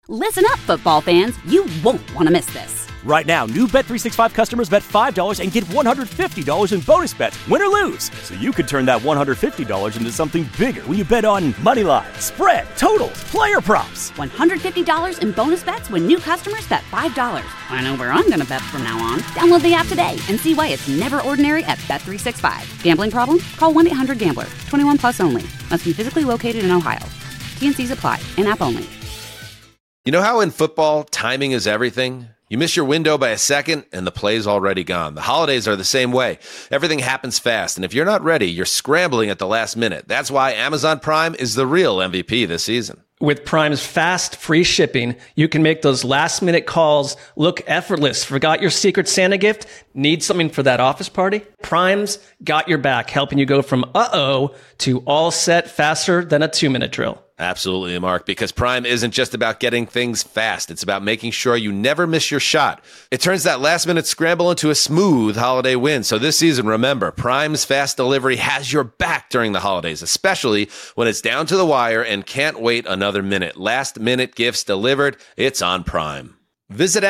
Listen up, football fans. You won't want to miss this. Right now, new Bet365 customers bet $5 and get $150 in bonus bets, win or lose. So you could turn that $150 into something bigger when you bet on money line, spread, totals, player props. $150 in bonus bets when new customers bet $5. I know where I'm going to bet from now on. Download the app today and see why it's never ordinary at Bet365. Gambling problem? Call 1-800-GAMBLER. 21 plus only. Must be physically located in Ohio. T&Cs apply. In-app only. You know how in football, timing is everything? You miss your window by a second, and the play's already gone. The holidays are the same way. Everything happens fast, and if you're not ready, you're scrambling at the last minute. That's why Amazon Prime is the real MVP this season. With Prime's fast, free shipping, you can make those last-minute calls look effortless. Forgot your Secret Santa gift? Need something for that office party? Prime's got your back, helping you go from uh-oh to all set faster than a 2-minute drill. Absolutely, Mark, because Prime isn't just about getting things fast. It's about making sure you never miss your shot. It turns that last-minute scramble into a smooth holiday win. So this season, remember, Prime's fast delivery has your back during the holidays, especially when it's down to the wire and can't wait another minute. Last-minute gifts delivered, it's on Prime. Visit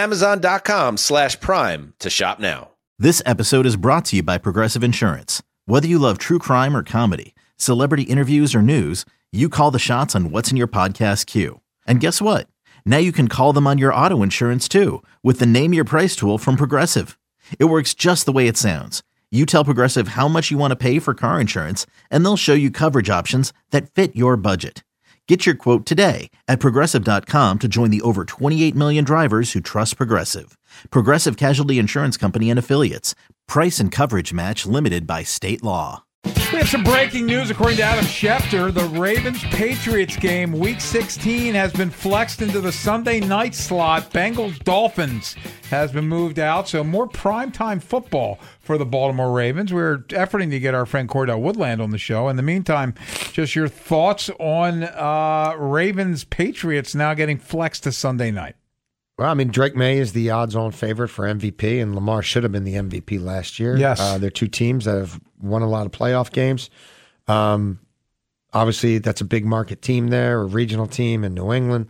Amazon.com/Prime to shop now. This episode is brought to you by Progressive Insurance. Whether you love true crime or comedy, celebrity interviews or news, you call the shots on what's in your podcast queue. And guess what? Now you can call them on your auto insurance too with the Name Your Price tool from Progressive. It works just the way it sounds. You tell Progressive how much you want to pay for car insurance, and they'll show you coverage options that fit your budget. Get your quote today at Progressive.com to join the over 28 million drivers who trust Progressive. Progressive Casualty Insurance Company and Affiliates. Price and coverage match limited by state law. We have some breaking news. According to Adam Schefter, the Ravens-Patriots game, Week 16, has been flexed into the Sunday night slot. Bengals-Dolphins has been moved out, so more primetime football for the Baltimore Ravens. We're efforting to get our friend Cordell Woodland on the show. In the meantime, just your thoughts on Ravens-Patriots now getting flexed to Sunday night. Well, I mean, Drake May is the odds-on favorite for MVP, and Lamar should have been the MVP last year. Yes. They're two teams that have won a lot of playoff games. Obviously, that's a big market team there, a regional team in New England.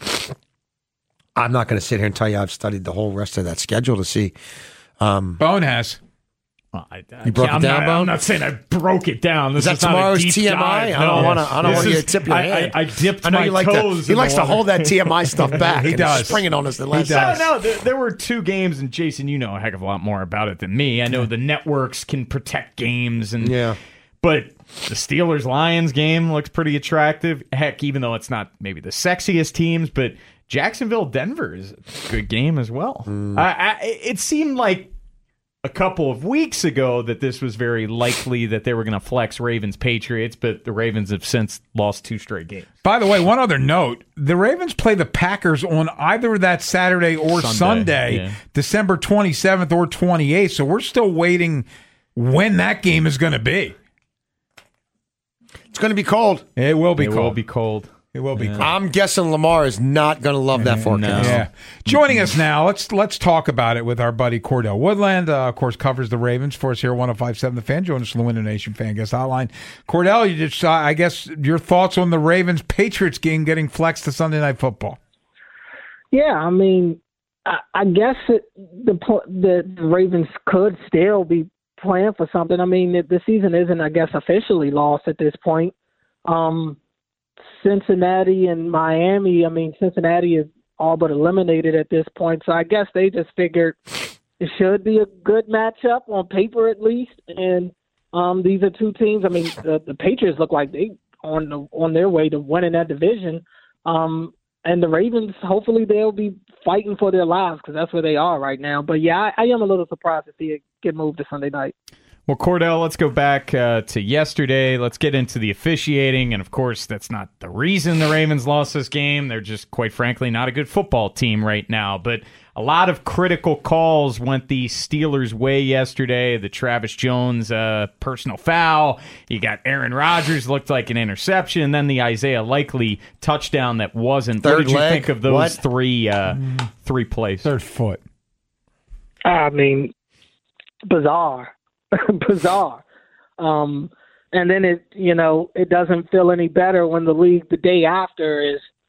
I'm not going to sit here and tell you I've studied the whole rest of that schedule to see. Bone has. Well, you broke it down, Bone? I'm not saying I broke it down. Is that tomorrow's TMI? I don't want you to tip your hand. I dipped I know my you like toes. he likes to hold that TMI stuff back. He does. Spring it on us the last does. No, there were two games, and Jason, you know a heck of a lot more about it than me. I know the networks can protect games, and but the Steelers-Lions game looks pretty attractive. Heck, even though it's not maybe the sexiest teams, but Jacksonville-Denver is a good game as well. It seemed like a couple of weeks ago that this was very likely that they were going to flex Ravens-Patriots, but the Ravens have since lost 2 straight games. By the way, one other note, the Ravens play the Packers on either that Saturday or Sunday, December 27th or 28th, so we're still waiting when that game is going to be. It's going to be cold. It will be cold. It will be cold. It will be cold. I'm guessing Lamar is not going to love that forecast. Yeah. Joining us now, let's talk about it with our buddy Cordell Woodland. Of course, covers the Ravens for us here at 105.7 The Fan. Join us on the Winter Nation Fan Guest Hotline. Cordell, you just I guess your thoughts on the Ravens-Patriots game getting flexed to Sunday Night Football. Yeah, I mean, I guess the Ravens could still be playing for something. I mean, the season isn't, I guess, officially lost at this point. Cincinnati and Miami, I mean, Cincinnati is all but eliminated at this point. So I guess they just figured it should be a good matchup on paper at least. And these are two teams. I mean, the Patriots look like they on their way to winning that division. And the Ravens, hopefully they'll be fighting for their lives because that's where they are right now. But, yeah, I am a little surprised to see it get moved to Sunday night. Well, Cordell, let's go back to yesterday. Let's get into the officiating. And, of course, that's not the reason the Ravens lost this game. They're just, quite frankly, not a good football team right now. But a lot of critical calls went the Steelers' way yesterday. The Travis Jones personal foul. You got Aaron Rodgers, looked like an interception. And then the Isaiah Likely touchdown that wasn't. What did you think of those three plays? Third foot. I mean, bizarre. Bizarre. And then it doesn't feel any better when the league the day after is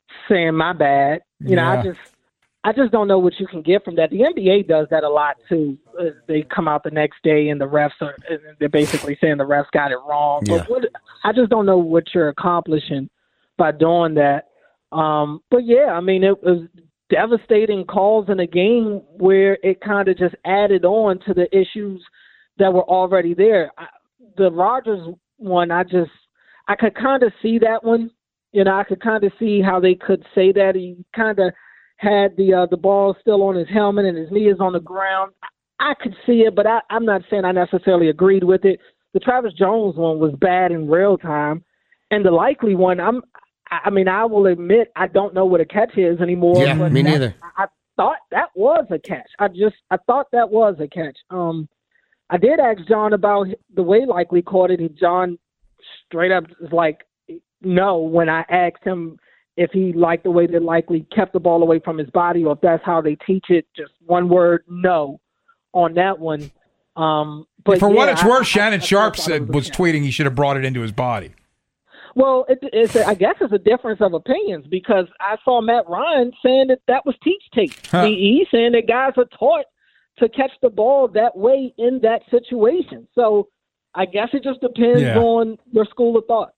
saying my bad. You know, I just don't know what you can get from that. The NBA does that a lot too. They come out the next day and they're basically saying the refs got it wrong. Yeah. But I just don't know what you're accomplishing by doing that. But yeah, I mean, it was devastating calls in a game where it kind of just added on to the issues that were already there. The Rodgers one, I could kind of see that one. You know, I could kind of see how they could say that. He kind of had the ball still on his helmet and his knee is on the ground. I could see it, but I'm not saying I necessarily agreed with it. The Travis Jones one was bad in real time, and the Likely one, I will admit I don't know what a catch is anymore. Yeah, but me neither. I thought that was a catch. I thought that was a catch. I did ask John about the way Likely caught it, and John straight up was like, no, when I asked him if he liked the way that Likely kept the ball away from his body, or if that's how they teach it, just one word, no, on that one. But for yeah, what it's worth, Shannon I Sharp thought it was a catch. tweeting he should have brought it into his body. Well, I guess it's a difference of opinions, because I saw Matt Ryan saying that was teach tape. Huh. He's saying that guys are taught to catch the ball that way in that situation. So I guess it just depends on your school of thought.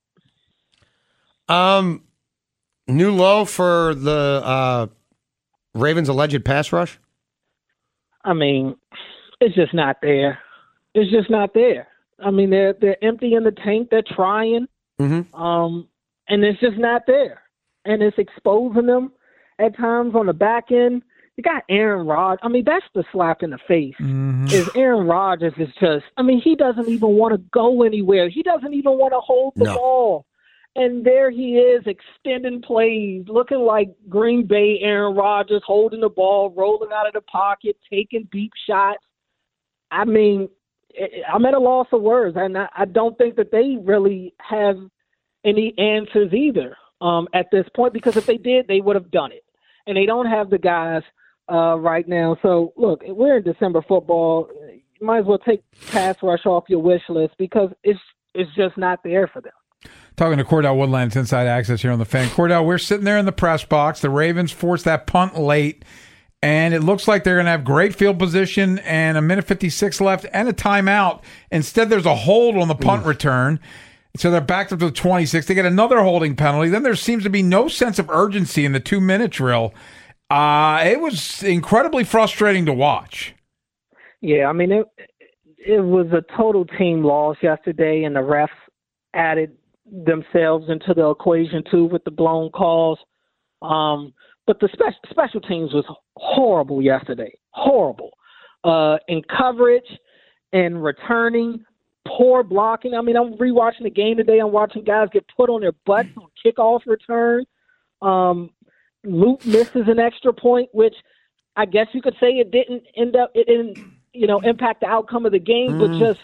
New low for the Ravens' alleged pass rush? I mean, it's just not there. It's just not there. I mean, they're empty in the tank. They're trying, and it's just not there. And it's exposing them at times on the back end. You got Aaron Rodgers. I mean, that's the slap in the face. Is Aaron Rodgers is just, I mean, he doesn't even want to go anywhere. He doesn't even want to hold the ball. And there he is, extending plays, looking like Green Bay Aaron Rodgers, holding the ball, rolling out of the pocket, taking deep shots. I mean, I'm at a loss of words, and I don't think that they really have any answers either at this point, because if they did, they would have done it. And they don't have the guys right now. So, look, we're in December football. You might as well take pass rush off your wish list, because it's just not there for them. Talking to Cordell Woodland, Inside Access here on The Fan. Cordell, we're sitting there in the press box. The Ravens forced that punt late, and it looks like they're going to have great field position and 1:56 left and a timeout. Instead, there's a hold on the punt return. So they're backed up to the 26. They get another holding penalty. Then there seems to be no sense of urgency in the 2-minute drill. It was incredibly frustrating to watch. Yeah, I mean, it was a total team loss yesterday, and the refs added themselves into the equation too with the blown calls. But the special teams was horrible yesterday. Horrible. In coverage and returning, poor blocking. I mean, I'm rewatching the game today. I'm watching guys get put on their butts on kickoff return. Luke misses an extra point, which I guess you could say it didn't impact the outcome of the game, but just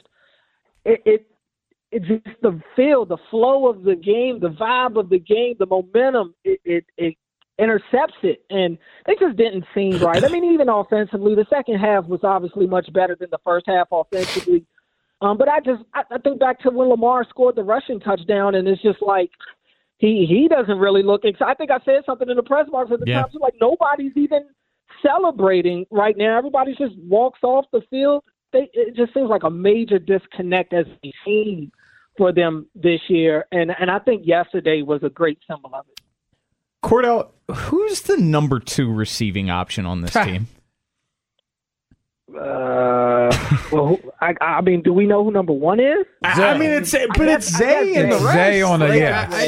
it's just the feel, the flow of the game, the vibe of the game, the momentum, it intercepts it. And they just didn't seem right. I mean, even offensively, the second half was obviously much better than the first half offensively. But I think back to when Lamar scored the rushing touchdown, and it's just like he doesn't really look excited. I think I said something in the press box at the time. So like nobody's even celebrating right now. Everybody just walks off the field. It just seems like a major disconnect as a team for them this year. And I think yesterday was a great symbol of it. Cordell, who's the number 2 receiving option on this team? Well, I mean, do we know who number 1 is? I mean, it's Zay and the rest. Zay on the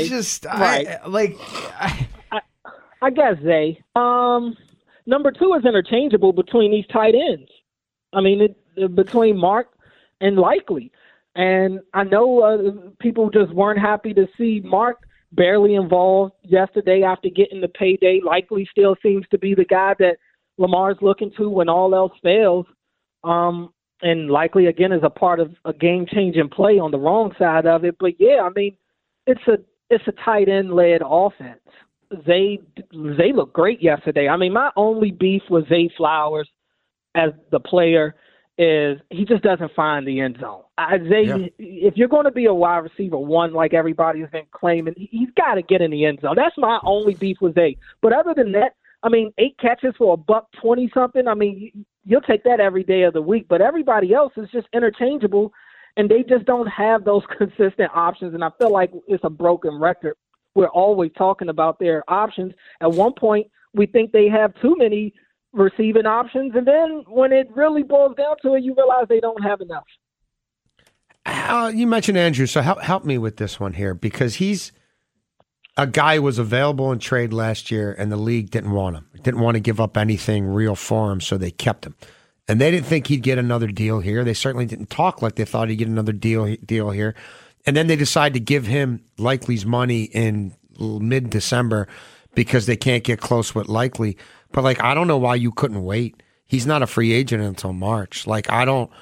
I guess Zay. Number 2 is interchangeable between these tight ends. I mean, between Mark and Likely. And I know people just weren't happy to see Mark barely involved yesterday after getting the payday. Likely still seems to be the guy that Lamar's looking to when all else fails. And Likely, again, is a part of a game-changing play on the wrong side of it. But, yeah, I mean, it's a tight end-led offense. They look great yesterday. I mean, my only beef with Zay Flowers as the player is he just doesn't find the end zone. If you're going to be a wide receiver one, like everybody's been claiming, he's got to get in the end zone. That's my only beef with Zay. But other than that, 8 catches for $120 something. You'll take that every day of the week. But everybody else is just interchangeable, and they just don't have those consistent options. And I feel like it's a broken record. We're always talking about their options. At one point, we think they have too many receiving options, and then when it really boils down to it, you realize they don't have enough. You mentioned Andrew, so help me with this one here, because he's a guy who was available in trade last year, and the league didn't want him. Didn't want to give up anything real for him, so they kept him. And they didn't think he'd get another deal here. They certainly didn't talk like they thought he'd get another deal here. And then they decide to give him Likely's money in mid-December because they can't get close with Likely. But, I don't know why you couldn't wait. He's not a free agent until March. I don't,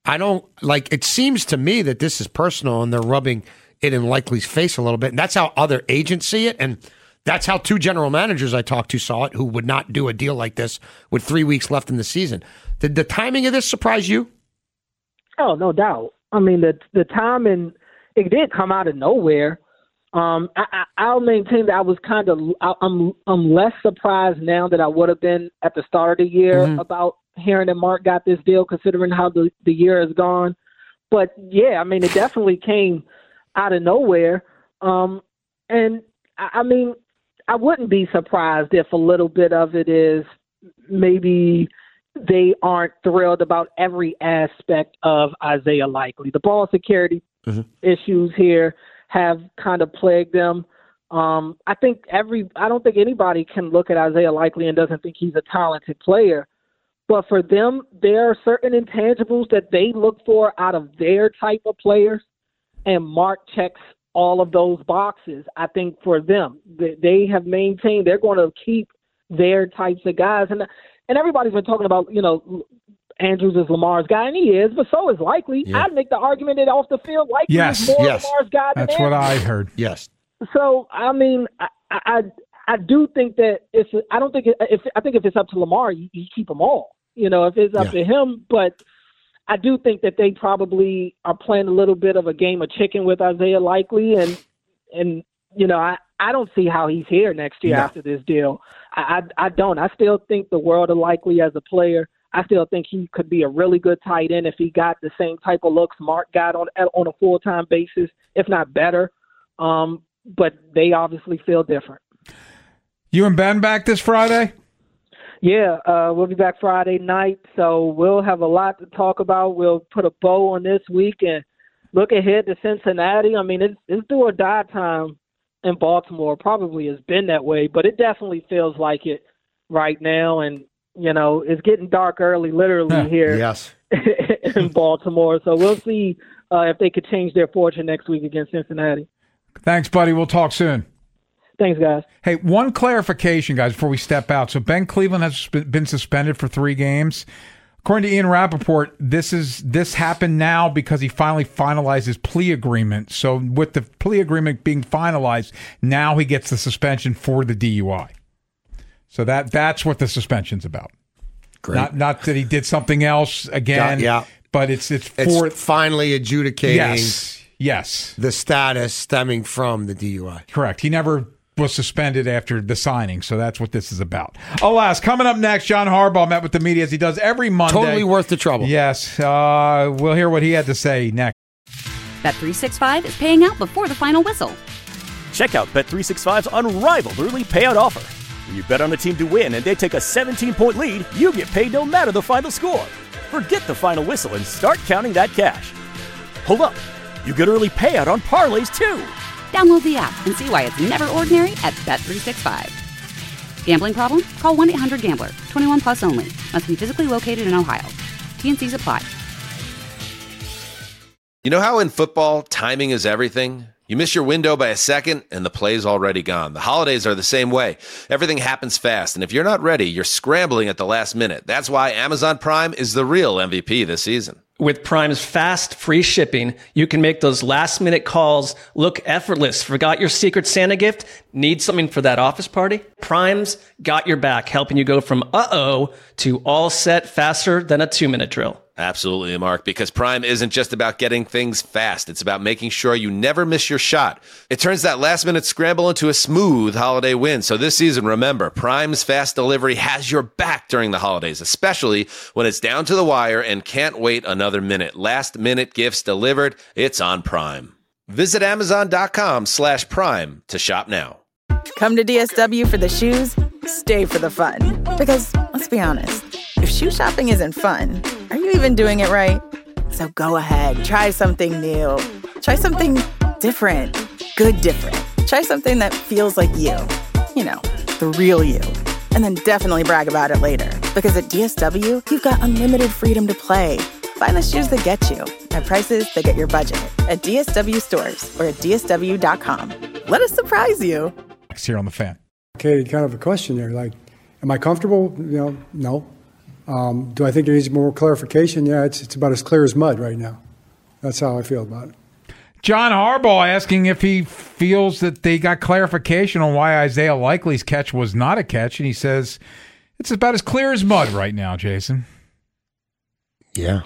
it seems to me that this is personal and they're rubbing it in Likely's face a little bit. And that's how other agents see it. And that's how 2 general managers I talked to saw it, who would not do a deal like this with 3 weeks left in the season. Did the timing of this surprise you? Oh, no doubt. The timing, it did come out of nowhere. I'll maintain that I was I'm less surprised now than I would have been at the start of the year about hearing that Mark got this deal, considering how the year has gone. But yeah, it definitely came out of nowhere. And I wouldn't be surprised if a little bit of it is maybe they aren't thrilled about every aspect of Isaiah Likely. The ball security issues here have kind of plagued them. I don't think anybody can look at Isaiah Likely and doesn't think he's a talented player. But for them, there are certain intangibles that they look for out of their type of players, and Mark checks all of those boxes. I think for them, they have maintained they're going to keep their types of guys. And everybody's been talking about, Andrews is Lamar's guy, and he is, but so is Likely. Yeah. I'd make the argument that off the field, Likely is more Lamar's guy than That's Andrews. What I heard. Yes. So, I do think that I think if it's up to Lamar, you keep them all. If it's up to him, but I do think that they probably are playing a little bit of a game of chicken with Isaiah Likely, and I don't see how he's here next year after this deal. I don't. I still think the world of Likely as a player. I still think he could be a really good tight end if he got the same type of looks Mark got on a full-time basis, if not better. But they obviously feel different. You and Ben back this Friday? Yeah, we'll be back Friday night, so we'll have a lot to talk about. We'll put a bow on this week and look ahead to Cincinnati. It's do or die time in Baltimore. Probably has been that way, but it definitely feels like it right now. And it's getting dark early, literally here in Baltimore. So we'll see if they could change their fortune next week against Cincinnati. Thanks, buddy. We'll talk soon. Thanks, guys. Hey, one clarification, guys, before we step out. So Ben Cleveland has been suspended for 3 games. According to Ian Rappaport, this happened now because he finally finalized his plea agreement. So with the plea agreement being finalized, now he gets the suspension for the DUI. So that's what the suspension's about. Great. Not that he did something else again. But it's finally adjudicating. Yes. The status stemming from the DUI. Correct. He never was suspended after the signing, so that's what this is about. Alas, coming up next, John Harbaugh met with the media as he does every Monday. Totally worth the trouble. Yes. We'll hear what he had to say next. Bet365 is paying out before the final whistle. Check out Bet365's unrivaled early payout offer. When you bet on a team to win and they take a 17-point lead, you get paid no matter the final score. Forget the final whistle and start counting that cash. Hold up. You get early payout on parlays, too. Download the app and see why it's never ordinary at Bet365. Gambling problem? Call 1-800-GAMBLER. 21 plus only. Must be physically located in Ohio. T&Cs apply. You know how in football, timing is everything? You miss your window by a second, and the play's already gone. The holidays are the same way. Everything happens fast, and if you're not ready, you're scrambling at the last minute. That's why Amazon Prime is the real MVP this season. With Prime's fast, free shipping, you can make those last-minute calls look effortless. Forgot your Secret Santa gift? Need something for that office party? Prime's got your back, helping you go from uh-oh to all set faster than a 2-minute drill. Absolutely, Mark, because Prime isn't just about getting things fast. It's about making sure you never miss your shot. It turns that last-minute scramble into a smooth holiday win. So this season, remember, Prime's fast delivery has your back during the holidays, especially when it's down to the wire and can't wait another minute. Last-minute gifts delivered. It's on Prime. Visit Amazon.com/Prime to shop now. Come to DSW for the shoes, stay for the fun. Because, let's be honest, if shoe shopping isn't fun, are you even doing it right? So go ahead, try something new. Try something different. Good different. Try something that feels like you. You know, the real you. And then definitely brag about it later. Because at DSW, you've got unlimited freedom to play. Find the shoes that get you at prices that get your budget at DSW stores or at DSW.com. Let us surprise you. Here on the Fan. Okay, kind of a question there. Like, am I comfortable? No. Do I think there needs more clarification? Yeah, it's about as clear as mud right now. That's how I feel about it. John Harbaugh asking if he feels that they got clarification on why Isaiah Likely's catch was not a catch, and he says it's about as clear as mud right now, Jason. Yeah.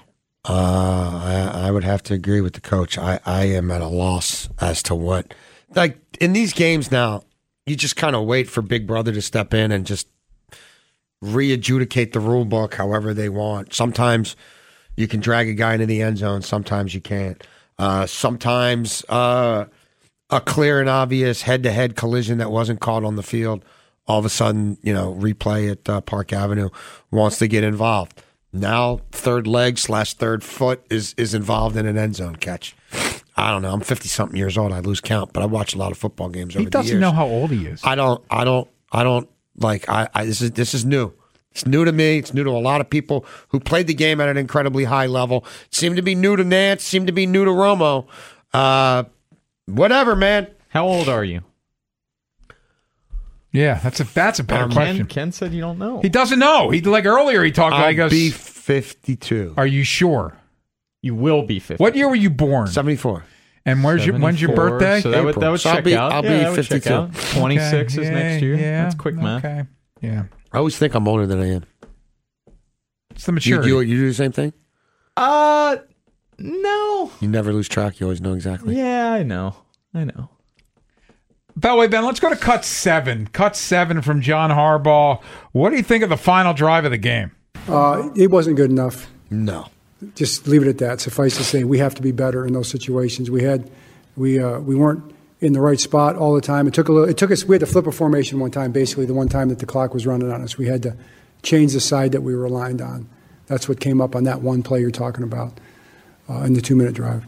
I would have to agree with the coach. I am at a loss as to what, like, in these games now, you just kind of wait for Big Brother to step in and just re-adjudicate the rule book however they want. Sometimes you can drag a guy into the end zone. Sometimes you can't. Sometimes a clear and obvious head-to-head collision that wasn't caught on the field, all of a sudden, replay at Park Avenue wants to get involved. Now, third leg / third foot is involved in an end zone catch. I don't know. I'm 50-something years old. I lose count, but I watch a lot of football games over the years. He doesn't know how old he is. I don't like. This is new. It's new to me. It's new to a lot of people who played the game at an incredibly high level. It seemed to be new to Nance. Seemed to be new to Romo. Whatever, man. How old are you? Yeah, that's a better question. Ken said you don't know. He doesn't know. He earlier he talked. I'll be 52. Are you sure? You will be 50. What year were you born? 74. And when's your birthday? So that would check out. I'll be 52. 26 is next year. Yeah, that's quick math. Okay. Yeah. I always think I'm older than I am. It's the maturity. You do the same thing? No. You never lose track. You always know exactly. Yeah, I know. Beltway Ben, let's go to cut 7. Cut 7 from John Harbaugh. What do you think of the final drive of the game? It wasn't good enough. No. Just leave it at that. Suffice to say, we have to be better in those situations. We weren't in the right spot all the time. It took us. We had to flip a formation one time. Basically, the one time that the clock was running on us, we had to change the side that we were aligned on. That's what came up on that one play you're talking about in the 2-minute drive.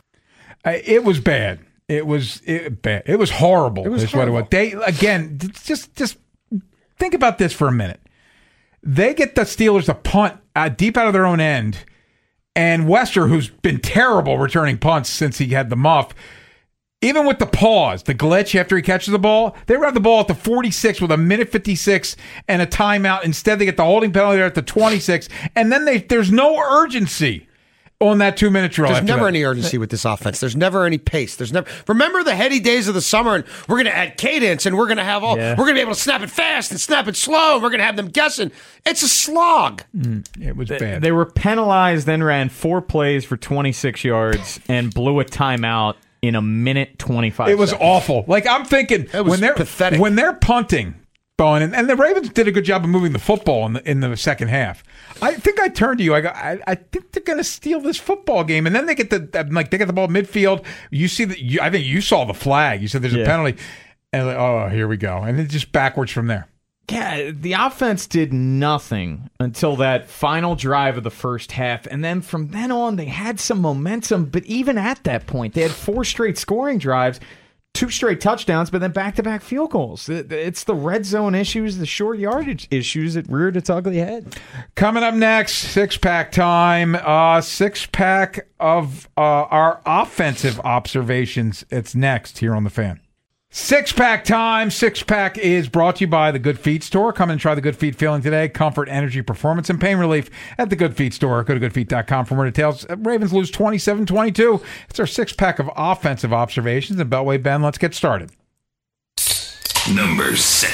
It was bad. It was bad. It was horrible. It was horrible. What it was. They again. Just think about this for a minute. They get the Steelers to punt deep out of their own end. And Wester, who's been terrible returning punts since he had the muff, even with the pause, the glitch after he catches the ball, they grab the ball at the 46 with a minute 56 and a timeout. Instead, they get the holding penalty there at the 26. And then there's no urgency on that 2-minute drive. There's never any urgency with this offense. There's never any pace. Remember the heady days of the summer, and we're going to add cadence, and we're going to have we're going to be able to snap it fast and snap it slow, and we're going to have them guessing. It's a slog. It was bad. They were penalized, then ran 4 plays for 26 yards and blew a timeout in a minute 25 It was seconds. awful. Like, I'm thinking, when they're pathetic. When they're punting, Bowen, and the Ravens did a good job of moving the football in the second half. I think I turned to you. I think they're going to steal this football game, and then they get the ball midfield. You see I think you saw the flag. You said there's a penalty, and here we go, and then just backwards from there. Yeah, the offense did nothing until that final drive of the first half, and then from then on they had some momentum. But even at that point, they had 4 straight scoring drives. 2 straight touchdowns, but then back-to-back field goals. It's the red zone issues, the short yardage issues that reared its ugly head. Coming up next, six-pack time. Six-pack of our offensive observations. It's next here on The Fan. Six-pack time. Six-pack is brought to you by the Good Feet Store. Come and try the Good Feet feeling today. Comfort, energy, performance, and pain relief at the Good Feet Store. Go to goodfeet.com for more details. Ravens lose 27-22. It's our six-pack of offensive observations. And Beltway Ben, let's get started. Number 6.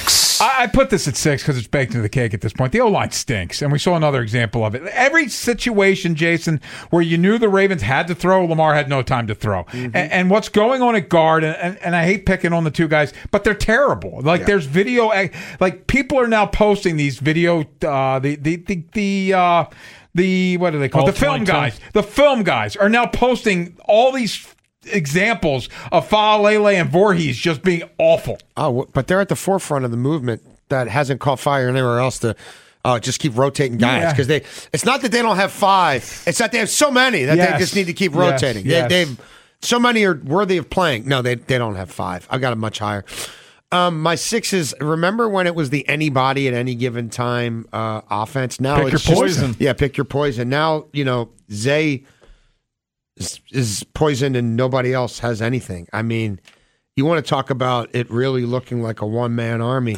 I put this at 6 because it's baked into the cake at this point. The O-line stinks, and we saw another example of it. Every situation, Jason, where you knew the Ravens had to throw, Lamar had no time to throw. Mm-hmm. And what's going on at guard, and I hate picking on the two guys, but they're terrible. Like, there's video, like, people are now posting these video, what do they call it? The film guys. The film guys are now posting all these examples of Faalele and Voorhees just being awful. Oh, but they're at the forefront of the movement that hasn't caught fire anywhere else to just keep rotating guys, because it's not that they don't have 5, it's that they have so many that they just need to keep rotating. They've so many are worthy of playing. No, they don't have 5. I've got it much higher. My 6 is, remember when it was the anybody at any given time offense? Now pick your poison. Pick your poison. Now, Zay is poisoned and nobody else has anything. I mean, you want to talk about it really looking like a one-man army.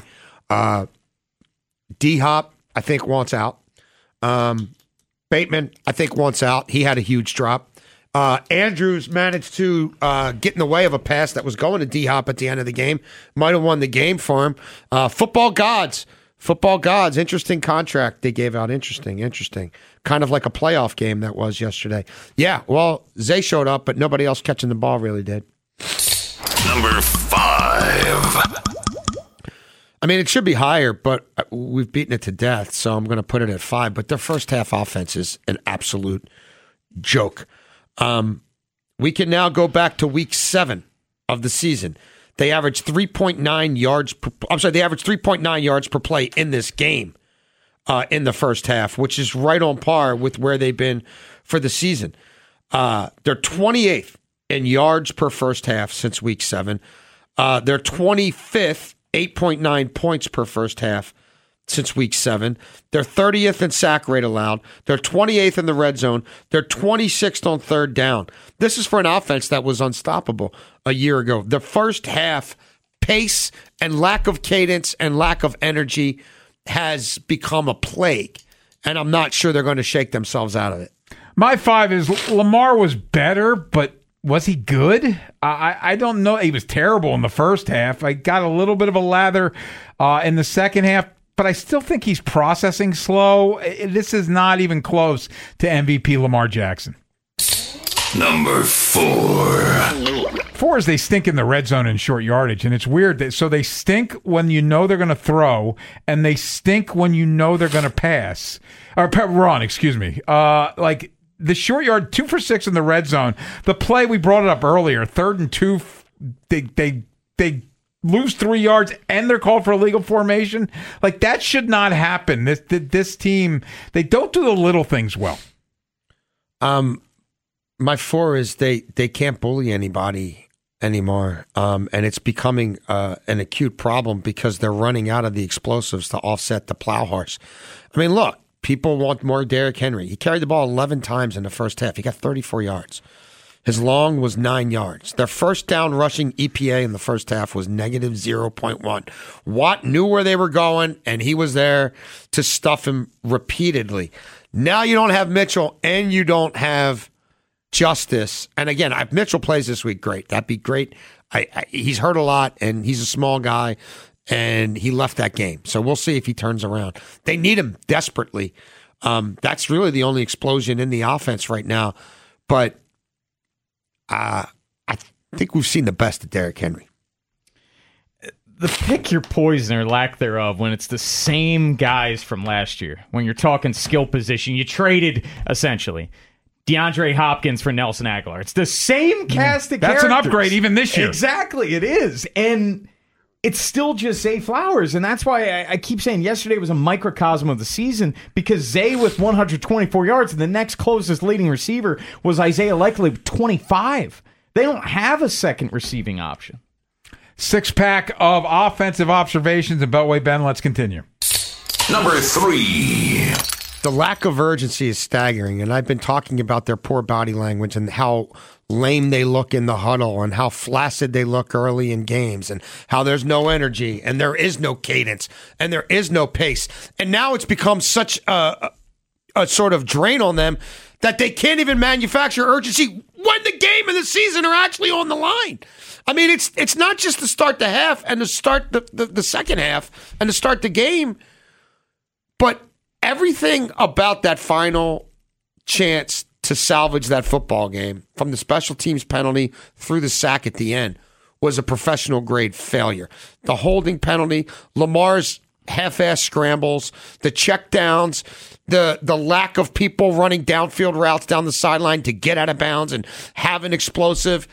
D-Hop, I think, wants out. Bateman, I think, wants out. He had a huge drop. Andrews managed to get in the way of a pass that was going to D-Hop at the end of the game. Might have won the game for him. Football gods. Interesting contract they gave out. Interesting. Kind of like a playoff game that was yesterday. Yeah, well, Zay showed up, but nobody else catching the ball really did. Number 5. I mean, it should be higher, but we've beaten it to death, so I'm going to put it at 5. But their first half offense is an absolute joke. We can now go back to week 7 of the season. They averaged 3.9 yards. They averaged 3.9 yards per play in this game in the first half, which is right on par with where they've been for the season. They're 28th in yards per first half since week 7. They're 25th, 8.9 points per first half since week 7. They're 30th in sack rate allowed. They're 28th in the red zone. They're 26th on third down. This is for an offense that was unstoppable a year ago. The first half pace and lack of cadence and lack of energy has become a plague, and I'm not sure they're going to shake themselves out of it. My 5 is Lamar was better, but was he good? I don't know. He was terrible in the first half. I got a little bit of a lather in the second half, but I still think he's processing slow. This is not even close to MVP Lamar Jackson. Number 4. 4 is they stink in the red zone in short yardage, and it's weird. So they stink when you know they're going to throw, and they stink when you know they're going to pass. Or run, excuse me. Like the short yard, 2 for 6 in the red zone. The play, we brought it up earlier, 3rd and 2, they lose 3 yards, and they're called for illegal formation. Like, that should not happen. This team, they don't do the little things well. My 4 is they can't bully anybody anymore, and it's becoming an acute problem because they're running out of the explosives to offset the plow horse. I mean, look, people want more Derrick Henry. He carried the ball 11 times in the first half. He got 34 yards. His long was 9 yards. Their first down rushing EPA in the first half was negative 0.1. Watt knew where they were going, and he was there to stuff him repeatedly. Now you don't have Mitchell, and you don't have Justice. And again, if Mitchell plays this week, great. That'd be great. He's hurt a lot, and he's a small guy, and he left that game. So we'll see if he turns around. They need him desperately. That's really the only explosion in the offense right now. But I think we've seen the best of Derrick Henry. The pick your poison or lack thereof when it's the same guys from last year. When you're talking skill position, you traded essentially DeAndre Hopkins for Nelson Aguilar. It's the same cast of characters. That's an upgrade even this year. Exactly, it is. And it's still just Zay Flowers. And that's why I keep saying yesterday was a microcosm of the season, because Zay with 124 yards and the next closest leading receiver was Isaiah Likely with 25. They don't have a second receiving option. 6-pack of offensive observations and Beltway. Ben, let's continue. Number 3. The lack of urgency is staggering, and I've been talking about their poor body language and how lame they look in the huddle and how flaccid they look early in games and how there's no energy and there is no cadence and there is no pace. And now it's become such a sort of drain on them that they can't even manufacture urgency when the game and the season are actually on the line. I mean, it's not just to start the half and to start the second half and to start the game, but everything about that final chance to salvage that football game, from the special teams penalty through the sack at the end, was a professional grade failure. The holding penalty, Lamar's half-ass scrambles, the checkdowns, the lack of people running downfield routes down the sideline to get out of bounds and have an explosive.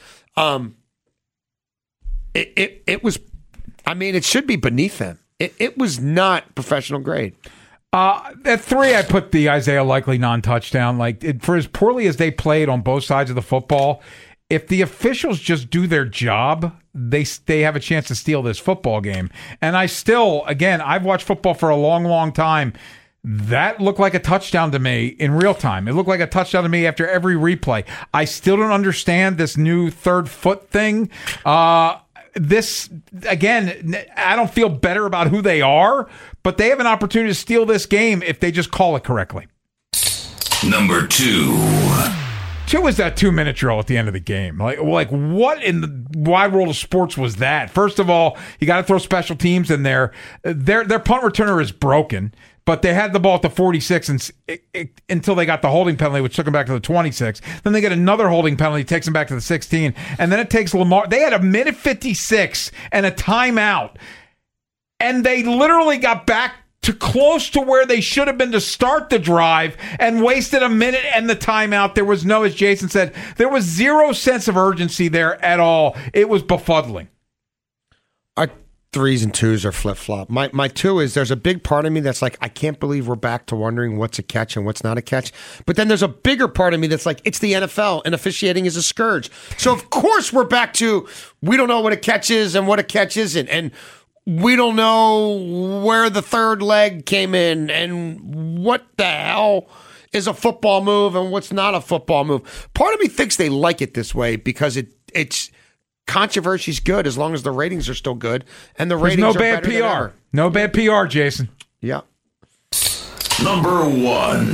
It was, I mean, it should be beneath them. It was not professional grade. At 3, I put the Isaiah Likely non-touchdown. For as poorly as they played on both sides of the football, if the officials just do their job, they have a chance to steal this football game. And I've watched football for a long, long time. That looked like a touchdown to me in real time. It looked like a touchdown to me after every replay. I still don't understand this new third foot thing. This, again, I don't feel better about who they are, but they have an opportunity to steal this game if they just call it correctly. Number 2. 2 is that 2-minute drill at the end of the game. Like what in the wide world of sports was that? First of all, you got to throw special teams in there. Their punt returner is broken, but they had the ball at the 46 until they got the holding penalty, which took them back to the 26. Then they get another holding penalty, takes them back to the 16. And then it takes Lamar. They had a minute 56 and a timeout. And they literally got back to close to where they should have been to start the drive and wasted a minute and the timeout. There was no, as Jason said, there was zero sense of urgency there at all. It was befuddling. Our 3s and 2s are flip-flop. My 2 is, there's a big part of me that's like, I can't believe we're back to wondering what's a catch and what's not a catch. But then there's a bigger part of me that's like, it's the NFL and officiating is a scourge. So of course we're back to, we don't know what a catch is and what a catch isn't. And we don't know where the third leg came in and what the hell is a football move and what's not a football move. Part of me thinks they like it this way because it's controversy's good as long as the ratings are still good, and the ratings are better than ever. No bad PR, Jason. Yeah. Number 1.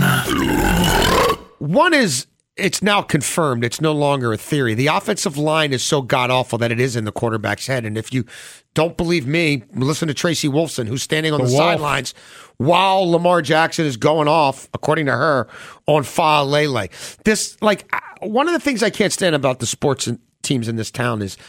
1 is, it's now confirmed. It's no longer a theory. The offensive line is so god-awful that it is in the quarterback's head. And if you don't believe me, listen to Tracy Wolfson, who's standing on the sidelines while Lamar Jackson is going off, according to her, on Fa-Lele. This, one of the things I can't stand about the sports teams in this town is,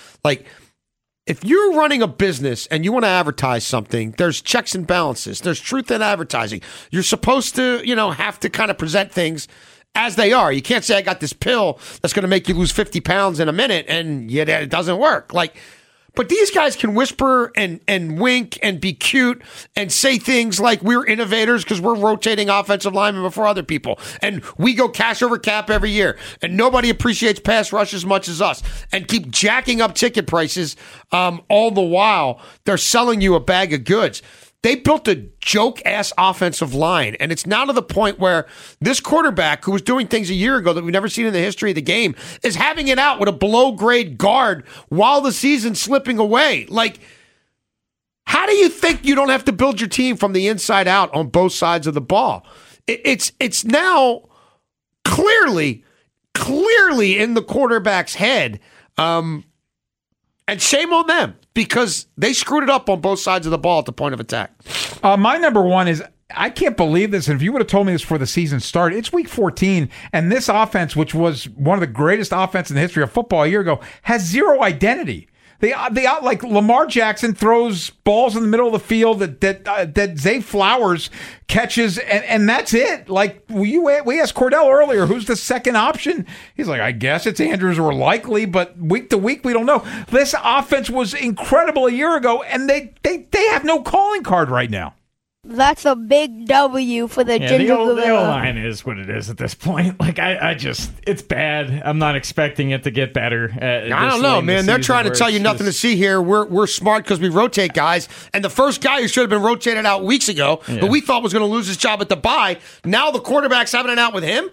if you're running a business and you want to advertise something, there's checks and balances. There's truth in advertising. You're supposed to, have to kind of present things as they are. You can't say, I got this pill that's going to make you lose 50 pounds in a minute, and yet it doesn't work. But these guys can whisper and wink and be cute and say things like, we're innovators because we're rotating offensive linemen before other people. And we go cash over cap every year. And nobody appreciates pass rush as much as us. And keep jacking up ticket prices all the while they're selling you a bag of goods. They built a joke-ass offensive line, and it's now to the point where this quarterback, who was doing things a year ago that we've never seen in the history of the game, is having it out with a below-grade guard while the season's slipping away. How do you think you don't have to build your team from the inside out on both sides of the ball? It's now clearly in the quarterback's head, and shame on them, because they screwed it up on both sides of the ball at the point of attack. My number 1 is, I can't believe this. And if you would have told me this before the season started, it's week 14, and this offense, which was one of the greatest offenses in the history of football a year ago, has zero identity. They like Lamar Jackson throws balls in the middle of the field that Zay Flowers catches, and that's it. We asked Cordell earlier, who's the second option? He's like, I guess it's Andrews or Likely, but week to week we don't know. This offense was incredible a year ago, and they have no calling card right now. That's a big W for the Ginger The Gorilla. O-line is what it is at this point. It's bad. I'm not expecting it to get better. I don't know, man. They're trying to tell you nothing to see here. We're smart because we rotate guys. And the first guy who should have been rotated out weeks ago, who we thought was going to lose his job at the bye, now the quarterback's having it out with him?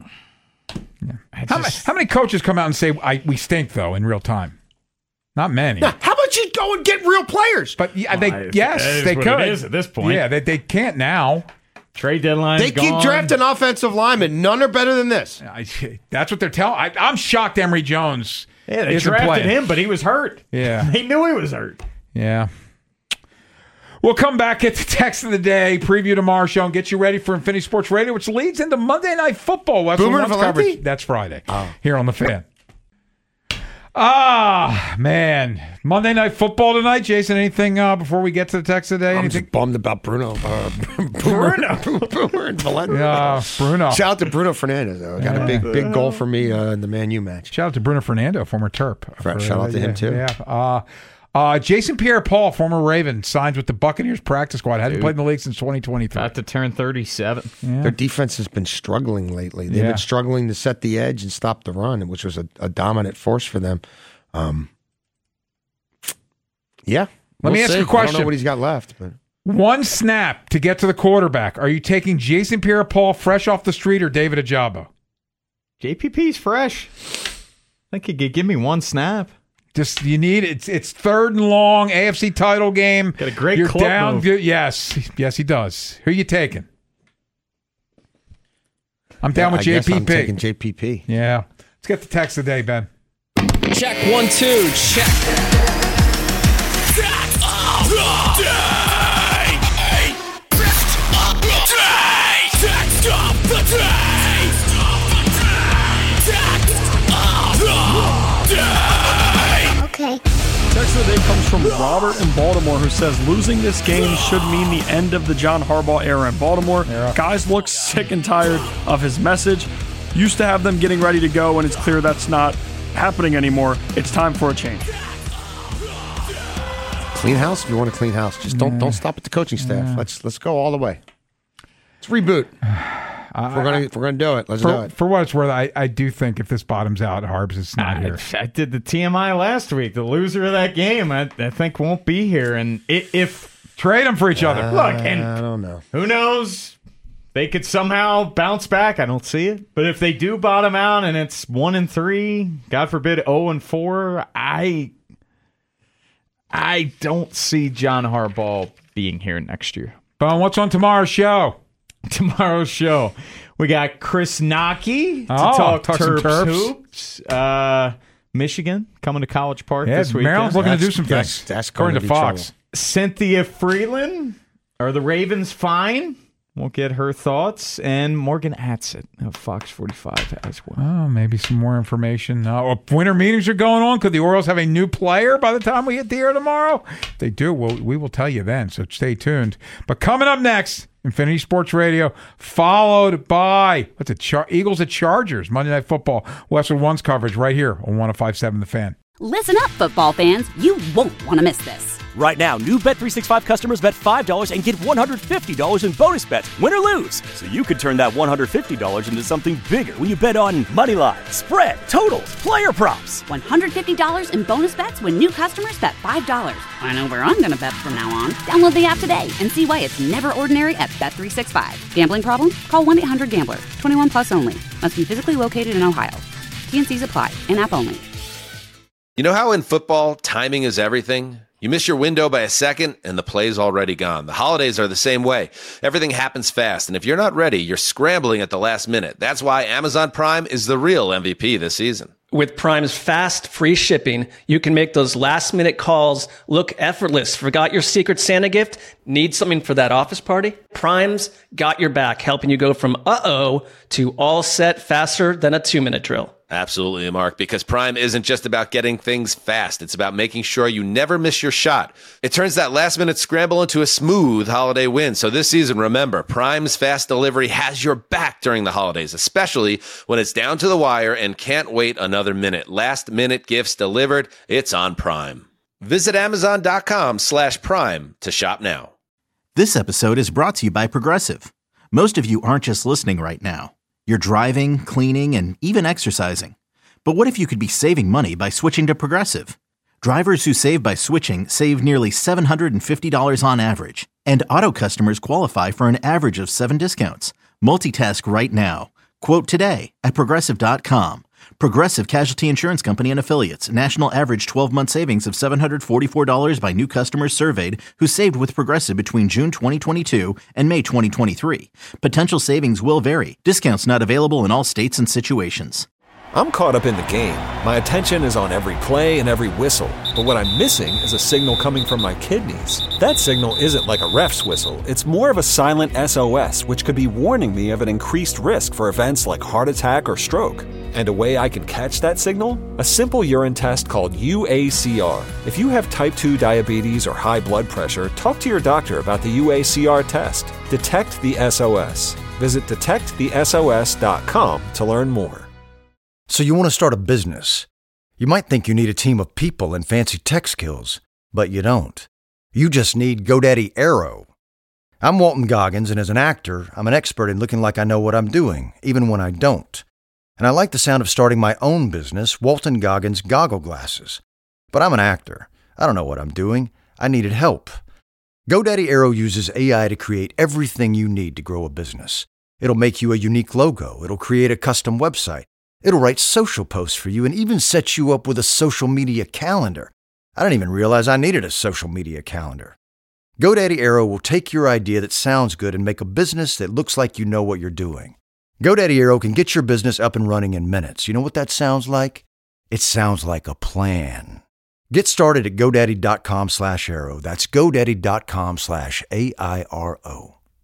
Yeah. How many coaches come out and say, we stink, though, in real time? Not many. Now, how about you go and get real players? But they could. It is at this point. Yeah, they can't now. Trade deadline. They keep drafting offensive linemen. None are better than this. That's what they're telling. I'm shocked Emory Jones. Yeah, they isn't drafted playing. him, but he was hurt. Yeah. They knew he was hurt. Yeah. We'll come back at the text of the day, preview tomorrow show, and get you ready for Infinity Sports Radio, which leads into Monday Night Football. We'll have Boomer some and lunch Valenti? coverage. That's Friday here on The Fan. Ah, man. Monday Night Football tonight. Jason, anything before we get to the text of the day? I'm Anything? just bummed about Bruno. Boomer and Valenti. Bruno. Shout out to Bruno Fernandez, though. Got a big goal for me in the Man U match. Shout out to Bruno Fernando, former Terp. Shout out to him, too. Yeah. Jason Pierre-Paul, former Raven, signs with the Buccaneers practice squad. Hasn't played in the league since 2023. About to turn 37. Yeah. Their defense has been struggling lately. They've been struggling to set the edge and stop the run, which was a dominant force for them. Let me ask you a question. I don't know what he's got left. But One snap to get to the quarterback. Are you taking Jason Pierre-Paul fresh off the street or David Ajabo? JPP's fresh. I think he could give me one snap. Just you need it's third and long, AFC title game. Got a great You're club down. move. Yes, he does. Who are you taking? I'm down with I guess JPP. I'm taking JPP. Yeah. Let's get the text of the day, Ben. Check 1, 2, check. Okay. Text of the day comes from Robert in Baltimore, who says losing this game should mean the end of the John Harbaugh era in Baltimore. Guys look sick and tired of his message. Used to have them getting ready to go, and it's clear that's not happening anymore. It's time for a change. Clean house if you want a clean house. Just don't stop at the coaching staff. Let's go all the way. Let's reboot. If we're gonna do it, let's do it. For what it's worth, I do think if this bottoms out, Harbs is not here. I did the TMI last week. The loser of that game, I think, won't be here. And if trade them for each other, look, and I don't know. Who knows? They could somehow bounce back. I don't see it. But if they do bottom out and it's 1-3, God forbid 0-4, I don't see John Harbaugh being here next year. Bon, what's on tomorrow's show? Tomorrow's show, we got Chris Nocky to talk Terps hoops. Michigan coming to College Park this weekend. Maryland's looking to do some things. That's according to Fox. Trouble. Cynthia Freeland. Are the Ravens fine? We'll get her thoughts. And Morgan Atzett of Fox 45 as well. Oh, maybe some more information. Winter meetings are going on. Could the Orioles have a new player by the time we hit the air tomorrow? If they do, we will tell you then, so stay tuned. But coming up next, Infinity Sports Radio, followed by Eagles at Chargers, Monday Night Football. Westwood One's coverage right here on 105.7 The Fan. Listen up, football fans. You won't want to miss this. Right now, new Bet365 customers bet $5 and get $150 in bonus bets, win or lose. So you could turn that $150 into something bigger when you bet on moneyline, spread, totals, player props. $150 in bonus bets when new customers bet $5. I know where I'm going to bet from now on. Download the app today and see why it's never ordinary at Bet365. Gambling problem? Call 1-800-GAMBLER. 21 plus only. Must be physically located in Ohio. T&Cs apply. In-app only. You know how in football, timing is everything? You miss your window by a second, and the play's already gone. The holidays are the same way. Everything happens fast, and if you're not ready, you're scrambling at the last minute. That's why Amazon Prime is the real MVP this season. With Prime's fast, free shipping, you can make those last-minute calls look effortless. Forgot your Secret Santa gift? Need something for that office party? Prime's got your back, helping you go from uh-oh to all set faster than a 2-minute drill. Absolutely, Mark, because Prime isn't just about getting things fast. It's about making sure you never miss your shot. It turns that last-minute scramble into a smooth holiday win. So this season, remember, Prime's fast delivery has your back during the holidays, especially when it's down to the wire and can't wait another minute. Last-minute gifts delivered. It's on Prime. Visit Amazon.com/Prime to shop now. This episode is brought to you by Progressive. Most of you aren't just listening right now. You're driving, cleaning, and even exercising. But what if you could be saving money by switching to Progressive? Drivers who save by switching save nearly $750 on average. And auto customers qualify for an average of 7 discounts. Multitask right now. Quote today at Progressive.com. Progressive Casualty Insurance Company and Affiliates. National average 12-month savings of $744 by new customers surveyed who saved with Progressive between June 2022 and May 2023. Potential savings will vary. Discounts not available in all states and situations. I'm caught up in the game. My attention is on every play and every whistle. But what I'm missing is a signal coming from my kidneys. That signal isn't like a ref's whistle. It's more of a silent SOS, which could be warning me of an increased risk for events like heart attack or stroke. And a way I can catch that signal? A simple urine test called UACR. If you have type 2 diabetes or high blood pressure, talk to your doctor about the UACR test. Detect the SOS. Visit detectthesos.com to learn more. So you want to start a business. You might think you need a team of people and fancy tech skills, but you don't. You just need GoDaddy Aero. I'm Walton Goggins, and as an actor, I'm an expert in looking like I know what I'm doing, even when I don't. And I like the sound of starting my own business, Walton Goggins Goggle Glasses. But I'm an actor. I don't know what I'm doing. I needed help. GoDaddy Aero uses AI to create everything you need to grow a business. It'll make you a unique logo. It'll create a custom website. It'll write social posts for you and even set you up with a social media calendar. I didn't even realize I needed a social media calendar. GoDaddy Aero will take your idea that sounds good and make a business that looks like you know what you're doing. GoDaddy Aero can get your business up and running in minutes. You know what that sounds like? It sounds like a plan. Get started at GoDaddy.com/Aero. That's GoDaddy.com/AIRO.